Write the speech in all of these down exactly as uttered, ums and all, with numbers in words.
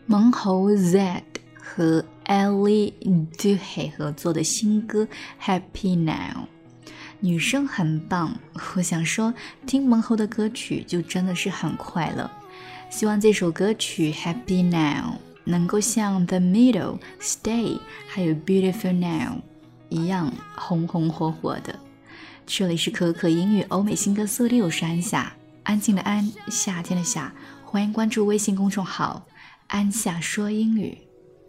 蒙侯 Z 和 Ellie Duhay 合作的新歌 Happy Now， 女生很棒，我想说听蒙侯的歌曲就真的是很快乐。希望这首歌曲 Happy Now 能够像 The Middle Stay 还有 Beautiful Now 一样红红火火的。这里是可可英语欧美新歌速递，我是安夏，安静的安，夏天的夏，欢迎关注微信公众号安夏说英语。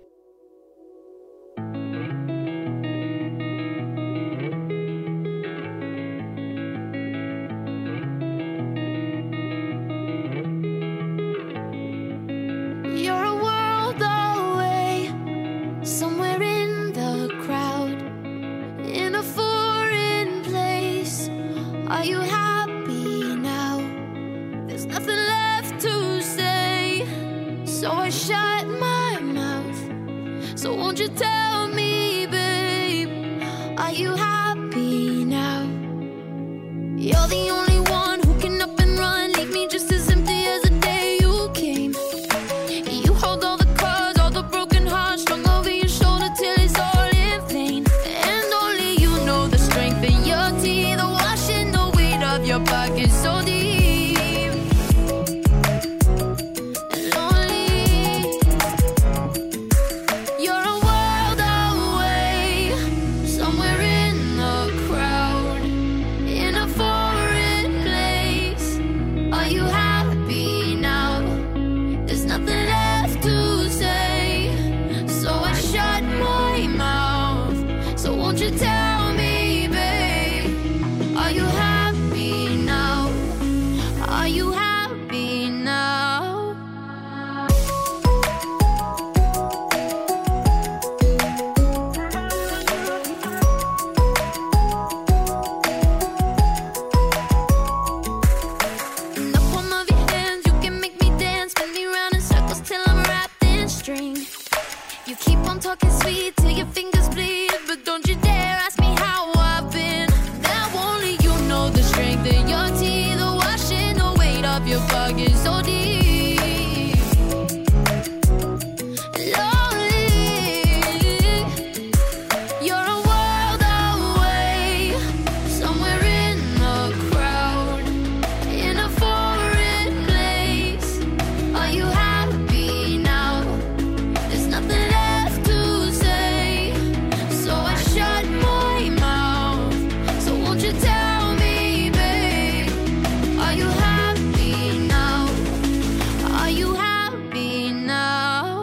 Are you happy now? There's nothing left to say, so I shut my mouth. So won't you tell me, babe, are you happy now? You're the only one who can up and run, leave me just as empty as the day you came. You hold all the cards, all the broken hearts strung over your shoulder till it's all in vain. And only you know the strength in your teeth, the washing the weight of your pocket so deep and lonely. You're a world away, somewhere in the crowd, in a foreign place. Are you happy now? There's nothing left to say, so I shut my mouth. So won't you tell me, babe, are you happy now? Are you happy now? In the palm of your hands, you can make me dance, spin me round in circles till I'm wrapped in string. You keep on talking sweet till your fingers bleed, but don't you dare ask me how I've been. Now only you know the strength in your teeth, the washing the weight of your pocket so deep and lonely. You're a world away, somewhere in the crowd, in a foreign place. Are you happy now? There's nothing left to say, so I shut my mouth. So won't you tell me, babe, are you happy now? Are you happy now?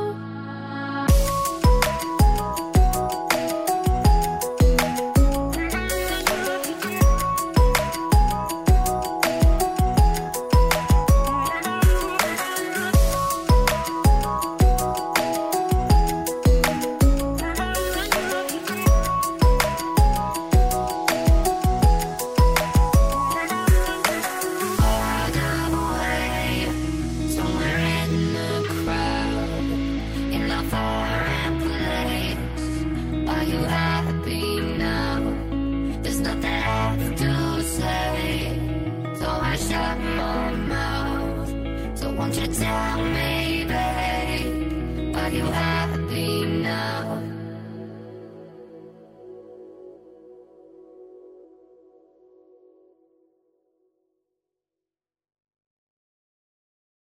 Somewhere in the crowd, in a foreign place. Are you happy now? There's nothing left to say, so I shut my mouth. So won't you tell me, babe, are you happy now?